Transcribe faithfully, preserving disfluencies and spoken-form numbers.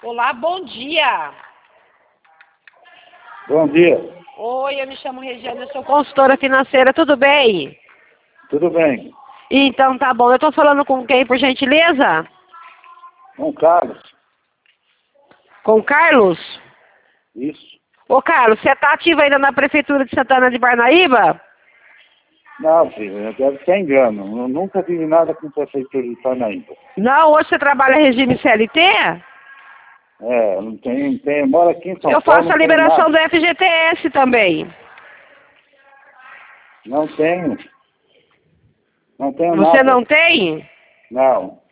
Olá, bom dia. Bom dia. Oi, eu me chamo Regiane, eu sou consultora financeira, tudo bem? Tudo bem? Então tá bom, eu tô falando com quem, por gentileza? Com o Carlos? Com o Carlos? Isso. Ô Carlos, você tá ativo ainda na Prefeitura de Santana de Parnaíba? Não, filho, deve ser engano. Eu nunca tive nada com a Prefeitura de Parnaíba. Não, hoje você trabalha regime C L T? É, não tem, não tem, eu moro aqui em São Eu Paulo, faço a não tenho liberação do nada. F G T S também. Não tenho. Não tenho Você nada. não tem? Não.